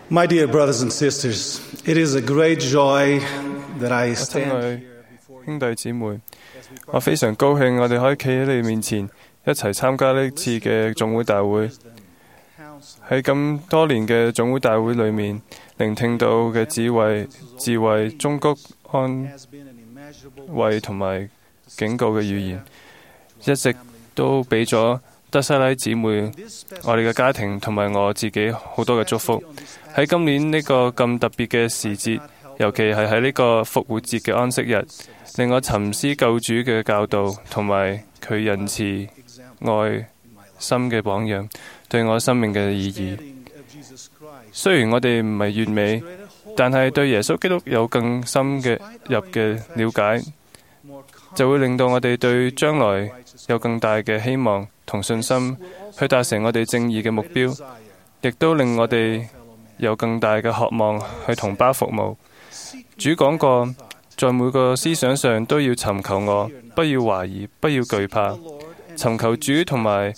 My dear brothers and sisters, it is a great joy that I 親 stand 愛兄弟姊妹，我非常高興我哋可以企喺你面前，一齊參加呢次嘅總會大會。喺咁多年嘅總會大會裏面，聆聽到嘅智慧、忠告、安慰同埋警告嘅預言，一直都俾咗德西拉姊妹、我哋嘅家庭同埋我自己好多嘅祝福。喺今年呢個咁特別嘅時節，尤其係喺呢個復活節嘅安息日，令我沉思救主嘅教導同埋佢仁慈愛心嘅榜樣對我生命嘅意義。雖然我哋唔係完美，但係對耶穌基督有更深嘅入嘅了解，就會令到我哋對將來有更大嘅希望同信心，去達成我哋正義嘅目標，亦都令我哋有更大嘅渴望去同胞服務。主講過，在每個思想上都要尋求我，不要懷疑，不要懼怕，尋求主同埋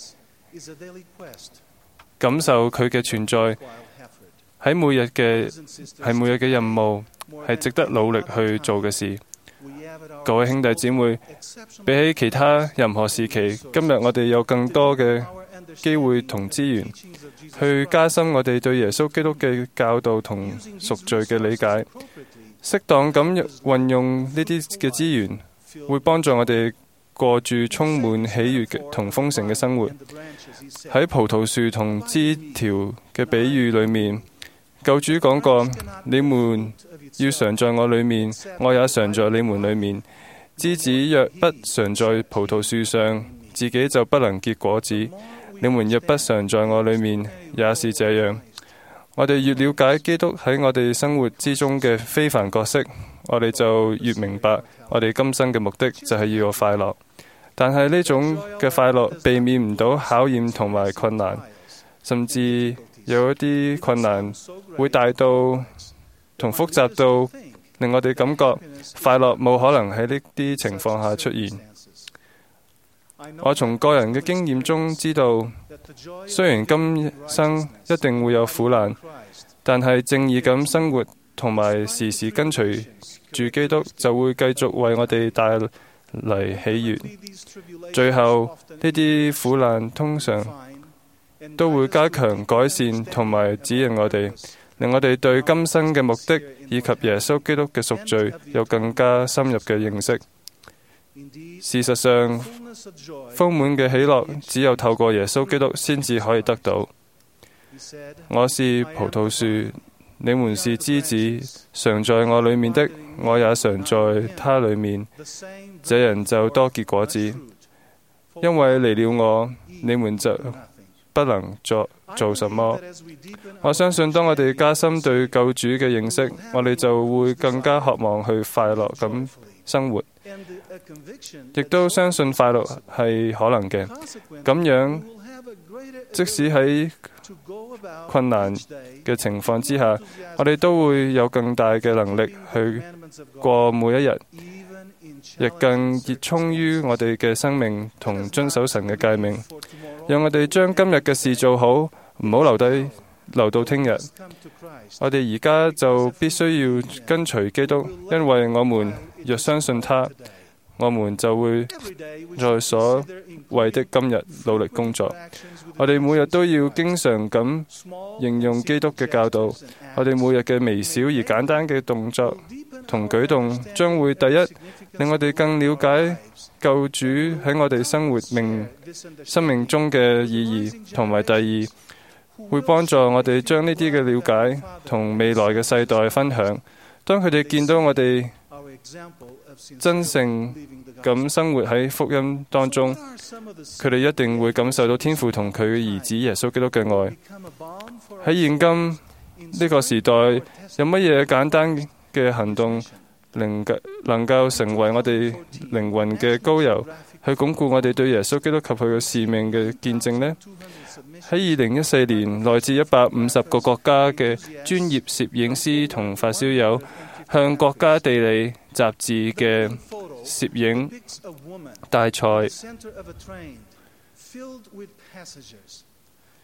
感受佢嘅存在，係每日嘅任務，係值得努力去做嘅事。各位兄弟姊妹，比起其他任何時期，今日我哋有更多嘅機會同資源，去加深我哋對耶穌基督嘅教導同贖罪嘅理解。適當咁運用呢啲嘅資源，會幫助我哋過住充滿喜悅同豐盛嘅生活。喺葡萄樹同枝條嘅比喻裏面，救主講過：你們要常在我裏面，我也常在你們裏面。枝子若不常在葡萄樹上，自己就不能結果子。你們若不常在我裏面，也是這樣。我哋越了解基督喺我哋生活之中嘅非凡角色，我哋就越明白我哋今生嘅目的就係要有快樂。但係呢種嘅快樂避免唔到考驗同埋困難，甚至有一啲困難會大到同複雜到令我哋感覺快樂冇可能喺呢啲情況下出現。我從個人嘅經驗中知道，雖然今生一定會有苦難，但係正義咁生活同埋時時跟隨住基督，就會繼續為我哋帶嚟喜悅。最後呢啲苦難通常都會加強改善同埋指引我哋，令我哋對今生嘅目的以及耶穌基督嘅贖罪有更加深入嘅認識。事實上，豐滿嘅喜樂只有透過耶穌基督先至可以得到。我是葡萄樹，你們是枝子，常在我裏面的，我也常在他裏面，這人就多結果子。因為離了我，你們就不能做什麼。我相信當我哋加深對救主嘅認識，我哋就會更加渴望去快樂咁生活，亦都相信快樂係可能嘅。咁樣，即使喺困難嘅情況之下，我哋都會有更大嘅能力去過每一日，亦更熱衷於我哋嘅生命同遵守神嘅誡命。讓我哋將今日嘅事做好，唔好留到聽日。我哋而家就必須要跟隨基督，因為我們若相信他，我們就會在所為的今日努力工作。我哋每日都要經常咁應用基督嘅教導。我哋每日嘅微小而簡單嘅動作同舉動，將會第一令我哋更了解救主喺我哋生命中嘅意義，同埋第二會幫助我哋將呢啲嘅了解同未來嘅世代分享。當佢哋見到我哋真誠咁生活喺福音當中，佢哋一定會感受到天父同佢嘅兒子耶穌基督嘅愛。喺現今呢個時代，有乜嘢簡單嘅行動能夠成為我哋靈魂嘅膏油，去鞏固我哋對耶穌基督及佢嘅使命嘅見證呢？喺2014年，來自150個國家嘅專業攝影師同發燒友向國家地理雜誌嘅攝影大賽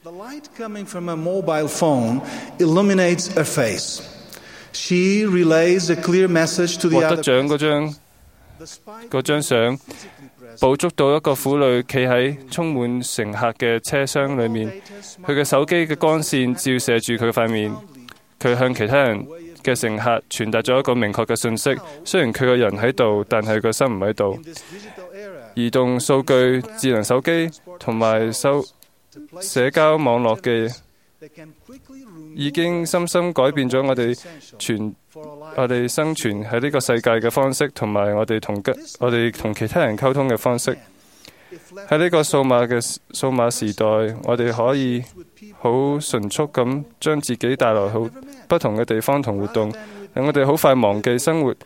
The light coming from a mobile phone illuminates her face. She relays a clear message to the 獲得 other 獎嗰張相，捕捉到一個婦女企喺充滿乘客嘅車廂裏面，佢嘅手機嘅光線照射住佢塊面，佢向其他人嘅乘客傳達咗一個明確嘅信息。雖然佢個人喺度，但係個心唔喺度。移動數據、智能手機同埋社交網絡嘅已經深深改變咗我哋生存喺呢個世界嘅方式，同埋我哋同其他人溝通嘅方式。喺呢個數碼時代，我哋可以好迅速咁將自己帶來好不同嘅地方同活動，令我哋好快忘記生活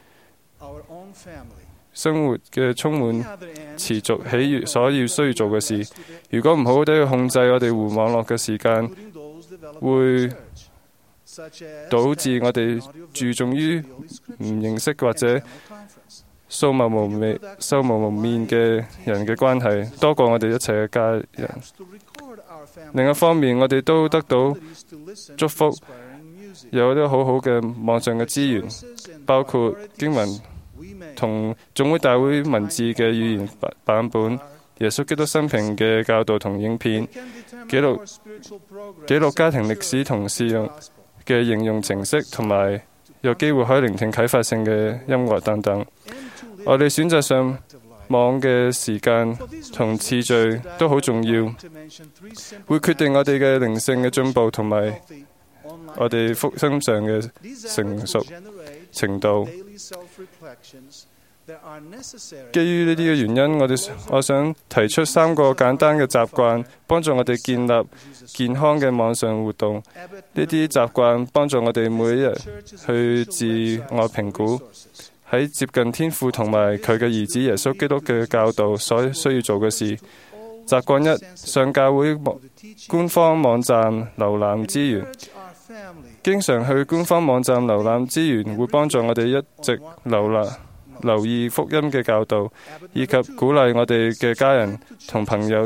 嘅充滿持續喜悅所需要做嘅事。如果唔好好地去控制我哋互網絡嘅時間，會導致我哋注重於唔認識或者素未謀面嘅人嘅關係，多過我哋一齊嘅家人。另一方面，我哋都得到祝福，有啲好好嘅網上嘅資源，包括經文同總會大會文字嘅語言版本、耶穌基督生平嘅教導同影片、記錄家庭歷史同試用嘅應用程式，同埋有機會可以聆聽啟發性嘅音樂等等。我哋選擇上網嘅時間同次序都好重要，會決定我哋嘅靈性嘅進步同埋我哋福音上嘅成熟程度。基於呢啲嘅原因，我想提出3個簡單嘅習慣，幫助我哋建立健康嘅網上活動。呢啲習慣幫助我哋每一日去自我評估，喺接近天父同埋佢嘅兒子耶穌基督嘅教導所需要做嘅事。習慣1：上教會官方網站瀏覽資源。經常去官方網站瀏覽資源，會幫助我哋一直留意福音嘅教導，以及鼓勵我哋嘅家人同朋友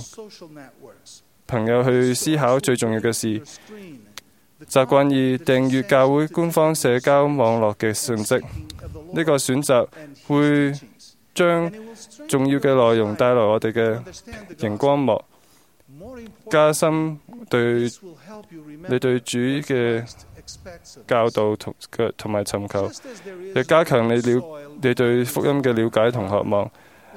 去思考最重要嘅事。習慣2：訂閱教會官方社交網絡嘅信息。呢個選擇會將重要嘅內容帶來我哋嘅熒光幕，加深你對主嘅教導同埋尋求，亦加強你對福音嘅了解同渴望。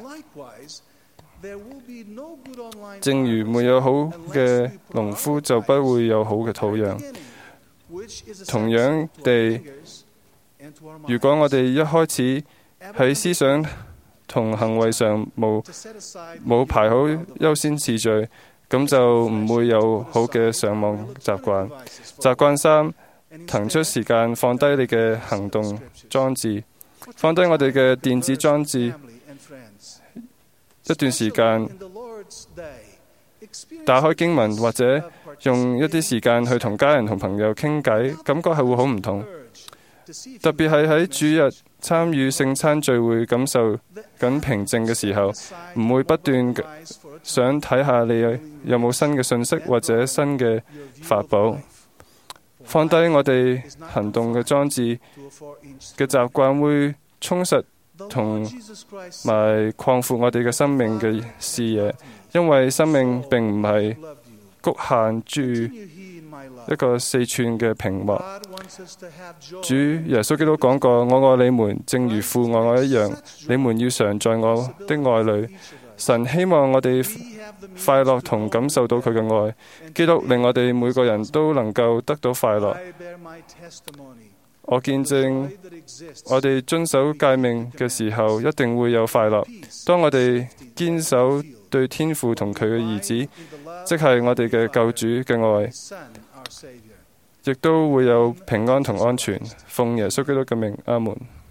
正如沒有好嘅農夫，就不會有好嘅土壤。同樣地，如果我哋一開始喺思想同行為上冇排好優先次序，咁就唔會有好嘅上網習慣。習慣3：騰出時間，放低你嘅行動裝置，放低我哋嘅電子裝置一段時間，打開經文或者用一啲時間去同家人同朋友傾偈，感覺係會好唔同。特別係喺主日參與聖餐聚會，感受緊平靜嘅時候，唔會不斷想睇下你有冇新嘅信息或者新嘅法寶。放低我哋行動嘅裝置嘅習慣，會充實同埋擴闊我哋嘅生命嘅視野，因為生命並唔係局限住一個4寸嘅屏幕。主耶穌基督講過：我愛你們，正如父愛我一樣，你們要常在我的愛裏。神希望我哋快樂同感受到佢嘅愛。基督令我哋每個人都能夠得到快樂。我見證我哋遵守誡命嘅時候，一定會有快樂。當我哋堅守對天父同佢嘅兒子，即係我哋嘅救主嘅愛，亦都會有平安同安全。奉耶穌基督嘅名，阿門。